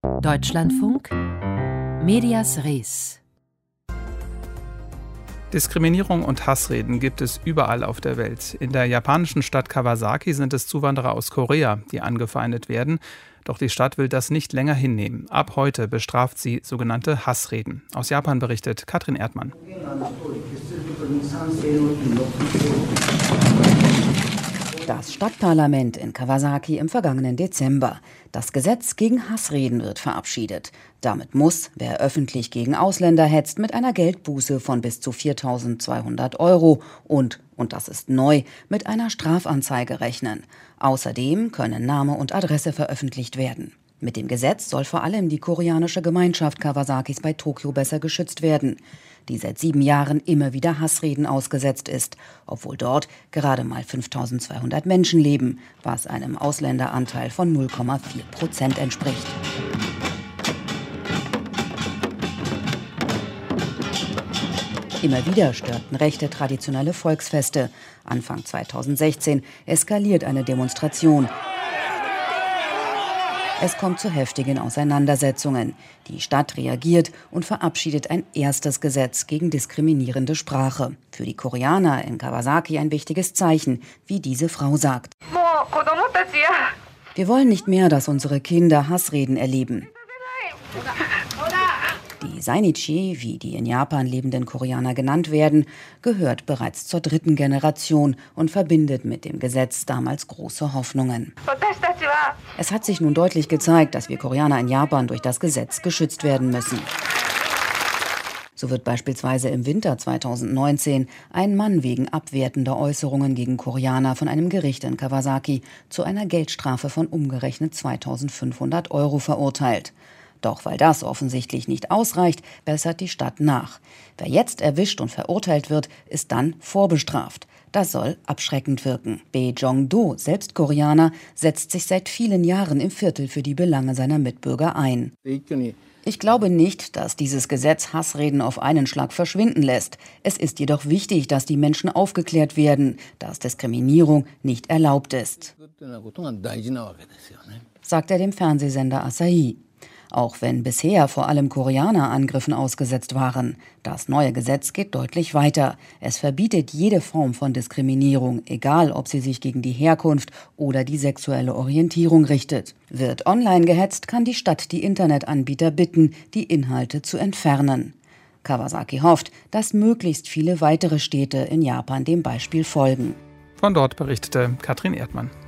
Deutschlandfunk Medias Res. Diskriminierung und Hassreden gibt es überall auf der Welt. In der japanischen Stadt Kawasaki sind es Zuwanderer aus Korea, die angefeindet werden. Doch die Stadt will das nicht länger hinnehmen. Ab heute bestraft sie sogenannte Hassreden. Aus Japan berichtet Katrin Erdmann. Das Stadtparlament in Kawasaki im vergangenen Dezember. Das Gesetz gegen Hassreden wird verabschiedet. Damit muss, wer öffentlich gegen Ausländer hetzt, mit einer Geldbuße von bis zu 4.200 € und das ist neu, mit einer Strafanzeige rechnen. Außerdem können Name und Adresse veröffentlicht werden. Mit dem Gesetz soll vor allem die koreanische Gemeinschaft Kawasakis bei Tokio besser geschützt werden, die seit 7 Jahren immer wieder Hassreden ausgesetzt ist, obwohl dort gerade mal 5.200 Menschen leben, was einem Ausländeranteil von 0,4% entspricht. Immer wieder störten Rechte traditionelle Volksfeste. Anfang 2016 eskaliert eine Demonstration. Es kommt zu heftigen Auseinandersetzungen. Die Stadt reagiert und verabschiedet ein erstes Gesetz gegen diskriminierende Sprache. Für die Koreaner in Kawasaki ein wichtiges Zeichen, wie diese Frau sagt. Wir wollen nicht mehr, dass unsere Kinder Hassreden erleben. Die Sainichi, wie die in Japan lebenden Koreaner genannt werden, gehört bereits zur 3. Generation und verbindet mit dem Gesetz damals große Hoffnungen. Es hat sich nun deutlich gezeigt, dass wir Koreaner in Japan durch das Gesetz geschützt werden müssen. So wird beispielsweise im Winter 2019 ein Mann wegen abwertender Äußerungen gegen Koreaner von einem Gericht in Kawasaki zu einer Geldstrafe von umgerechnet 2.500 € verurteilt. Doch weil das offensichtlich nicht ausreicht, bessert die Stadt nach. Wer jetzt erwischt und verurteilt wird, ist dann vorbestraft. Das soll abschreckend wirken. Bae Jong-do, selbst Koreaner, setzt sich seit vielen Jahren im Viertel für die Belange seiner Mitbürger ein. Ich glaube nicht, dass dieses Gesetz Hassreden auf einen Schlag verschwinden lässt. Es ist jedoch wichtig, dass die Menschen aufgeklärt werden, dass Diskriminierung nicht erlaubt ist, sagt er dem Fernsehsender Asahi. Auch wenn bisher vor allem Koreaner Angriffen ausgesetzt waren. Das neue Gesetz geht deutlich weiter. Es verbietet jede Form von Diskriminierung, egal ob sie sich gegen die Herkunft oder die sexuelle Orientierung richtet. Wird online gehetzt, kann die Stadt die Internetanbieter bitten, die Inhalte zu entfernen. Kawasaki hofft, dass möglichst viele weitere Städte in Japan dem Beispiel folgen. Von dort berichtete Katrin Erdmann.